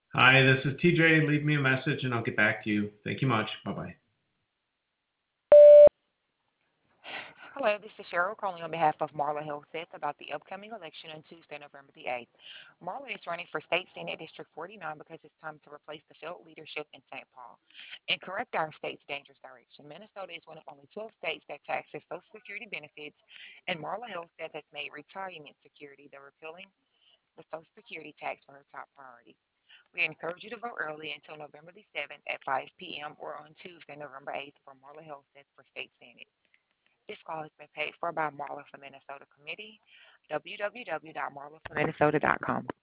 Hi, this is TJ. Leave me a message and I'll get back to you. Thank you much. Bye bye. Hello, this is Cheryl calling on behalf of Marla Helseth about the upcoming election on Tuesday, November the 8th. Marla is running for State Senate District 49 because it's time to replace the failed leadership in St. Paul and correct our state's dangerous direction. Minnesota is one of only 12 states that taxes Social Security benefits, and Marla Helseth has made retirement security the repealing the Social Security tax for her top priority. We encourage you to vote early until November the 7th at 5 p.m. or on Tuesday, November 8th for Marla Helseth for State Senate. This call has been paid for by Marla for Minnesota Committee, www.marlaforminnesota.com.